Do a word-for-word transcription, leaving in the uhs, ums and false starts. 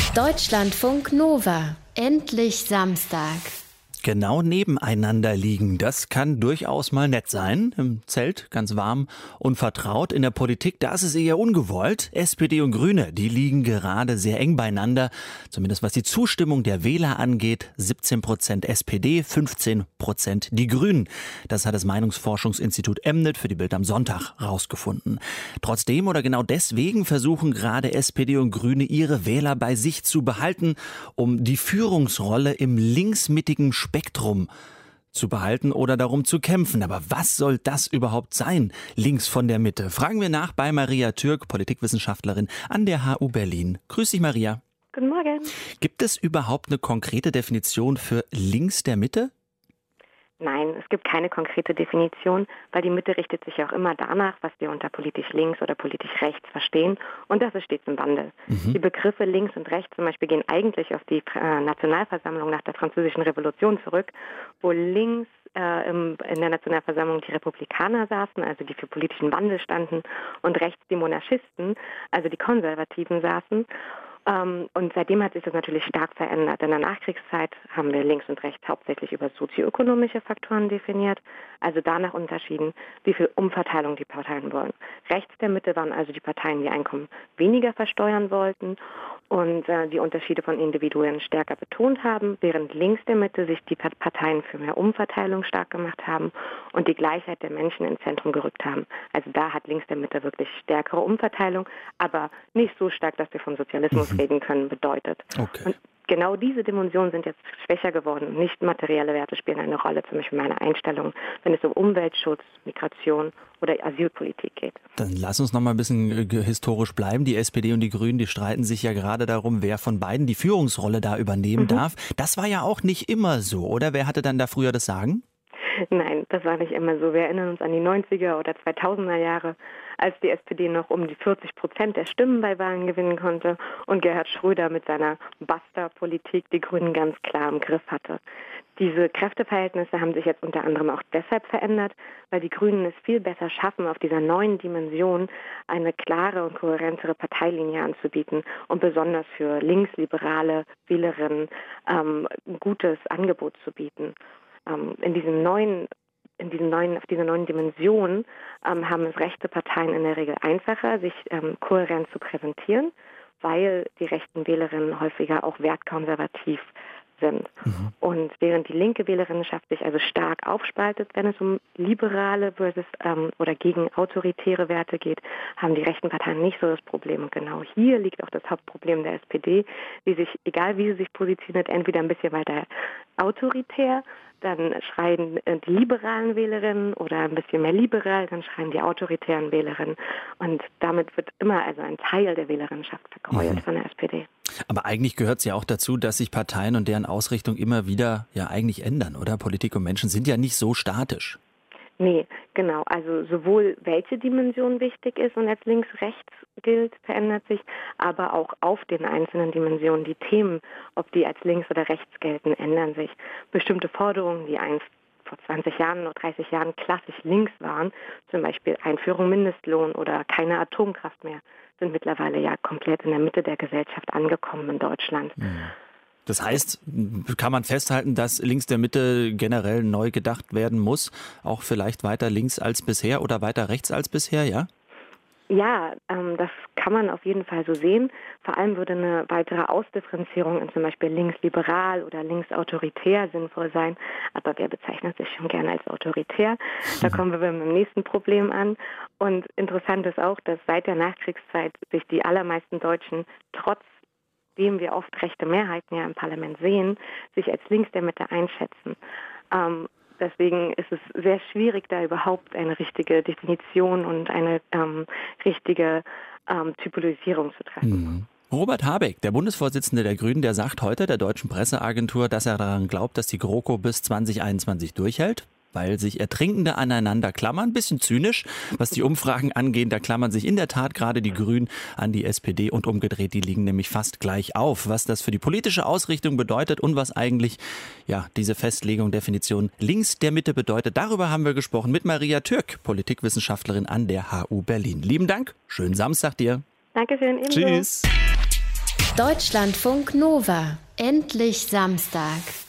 Deutschlandfunk Nova. Endlich Samstag. Genau nebeneinander liegen, das kann durchaus mal nett sein. Im Zelt, ganz warm und vertraut. In der Politik, da ist es eher ungewollt. S P D und Grüne, die liegen gerade sehr eng beieinander. Zumindest was die Zustimmung der Wähler angeht. siebzehn Prozent S P D, fünfzehn Prozent die Grünen. Das hat das Meinungsforschungsinstitut Emnet für die Bild am Sonntag rausgefunden. Trotzdem oder genau deswegen versuchen gerade S P D und Grüne ihre Wähler bei sich zu behalten, um die Führungsrolle im linksmittigen Spektrum zu behalten oder darum zu kämpfen. Aber was soll das überhaupt sein, links von der Mitte? Fragen wir nach bei Maria Türk, Politikwissenschaftlerin an der H U Berlin. Grüß dich, Maria. Guten Morgen. Gibt es überhaupt eine konkrete Definition für links der Mitte? Nein, es gibt keine konkrete Definition, weil die Mitte richtet sich auch immer danach, was wir unter politisch links oder politisch rechts verstehen. Und das ist stets im Wandel. Mhm. Die Begriffe links und rechts zum Beispiel gehen eigentlich auf die äh, Nationalversammlung nach der Französischen Revolution zurück, wo links äh, im, in der Nationalversammlung die Republikaner saßen, also die für politischen Wandel standen, und rechts die Monarchisten, also die Konservativen, saßen. Um, und seitdem hat sich das natürlich stark verändert. In der Nachkriegszeit haben wir links und rechts hauptsächlich über sozioökonomische Faktoren definiert, also danach unterschieden, wie viel Umverteilung die Parteien wollen. Rechts der Mitte waren also die Parteien, die Einkommen weniger versteuern wollten und äh, die Unterschiede von Individuen stärker betont haben, während links der Mitte sich die Parteien für mehr Umverteilung stark gemacht haben und die Gleichheit der Menschen ins Zentrum gerückt haben. Also da hat links der Mitte wirklich stärkere Umverteilung, aber nicht so stark, dass wir vom Sozialismus mhm. reden können, bedeutet. Okay. Und genau diese Dimensionen sind jetzt schwächer geworden. Nicht materielle Werte spielen eine Rolle, zum Beispiel meine Einstellung, wenn es um Umweltschutz, Migration oder Asylpolitik geht. Dann lass uns noch mal ein bisschen historisch bleiben. Die S P D und die Grünen, die streiten sich ja gerade darum, wer von beiden die Führungsrolle da übernehmen mhm. darf. Das war ja auch nicht immer so, oder? Wer hatte dann da früher das Sagen? Nein, das war nicht immer so. Wir erinnern uns an die neunziger oder zweitausender Jahre, als die S P D noch um die vierzig Prozent der Stimmen bei Wahlen gewinnen konnte und Gerhard Schröder mit seiner Basta-Politik die Grünen ganz klar im Griff hatte. Diese Kräfteverhältnisse haben sich jetzt unter anderem auch deshalb verändert, weil die Grünen es viel besser schaffen, auf dieser neuen Dimension eine klare und kohärentere Parteilinie anzubieten und besonders für linksliberale Wählerinnen ähm, ein gutes Angebot zu bieten. Ähm, in diesem neuen In diesen neuen, auf dieser neuen Dimension ähm, haben es rechte Parteien in der Regel einfacher, sich ähm, kohärent zu präsentieren, weil die rechten Wählerinnen häufiger auch wertkonservativ sind. Mhm. Und während die linke Wählerinnenschaft sich also stark aufspaltet, wenn es um liberale versus ähm, oder gegen autoritäre Werte geht, haben die rechten Parteien nicht so das Problem. Und genau hier liegt auch das Hauptproblem der S P D, die sich, egal wie sie sich positioniert, entweder ein bisschen weiter autoritär, dann schreien die liberalen Wählerinnen oder ein bisschen mehr liberal, dann schreien die autoritären Wählerinnen. Und damit wird immer also ein Teil der Wählerinnenschaft vergräuelt mhm. von der S P D. Aber eigentlich gehört es ja auch dazu, dass sich Parteien und deren Ausrichtung immer wieder ja eigentlich ändern, oder? Politik und Menschen sind ja nicht so statisch. Nee, genau. Also sowohl welche Dimension wichtig ist und als links-rechts gilt, verändert sich, aber auch auf den einzelnen Dimensionen die Themen, ob die als links oder rechts gelten, ändern sich. Bestimmte Forderungen, die einst vor zwanzig Jahren oder dreißig Jahren klassisch links waren, zum Beispiel Einführung Mindestlohn oder keine Atomkraft mehr, sind mittlerweile ja komplett in der Mitte der Gesellschaft angekommen in Deutschland. Mhm. Das heißt, kann man festhalten, dass links der Mitte generell neu gedacht werden muss, auch vielleicht weiter links als bisher oder weiter rechts als bisher, ja? Ja, ähm, das kann man auf jeden Fall so sehen. Vor allem würde eine weitere Ausdifferenzierung in zum Beispiel linksliberal oder linksautoritär sinnvoll sein. Aber wer bezeichnet sich schon gerne als autoritär? Da kommen wir beim nächsten Problem an. Und interessant ist auch, dass seit der Nachkriegszeit sich die allermeisten Deutschen trotz dem wir oft rechte Mehrheiten ja im Parlament sehen, sich als links der Mitte einschätzen. Ähm, deswegen ist es sehr schwierig, da überhaupt eine richtige Definition und eine ähm, richtige ähm, Typologisierung zu treffen. Mhm. Robert Habeck, der Bundesvorsitzende der Grünen, der sagt heute der deutschen Presseagentur, dass er daran glaubt, dass die GroKo bis zwanzig einundzwanzig durchhält, weil sich Ertrinkende aneinander klammern. Bisschen zynisch, was die Umfragen angeht. Da klammern sich in der Tat gerade die Grünen an die S P D und umgedreht. Die liegen nämlich fast gleich auf. Was das für die politische Ausrichtung bedeutet und was eigentlich ja diese Festlegung, Definition links der Mitte bedeutet, darüber haben wir gesprochen mit Maria Türk, Politikwissenschaftlerin an der H U Berlin. Lieben Dank, schönen Samstag dir. Dankeschön. Ebenso. Tschüss. Deutschlandfunk Nova. Endlich Samstag.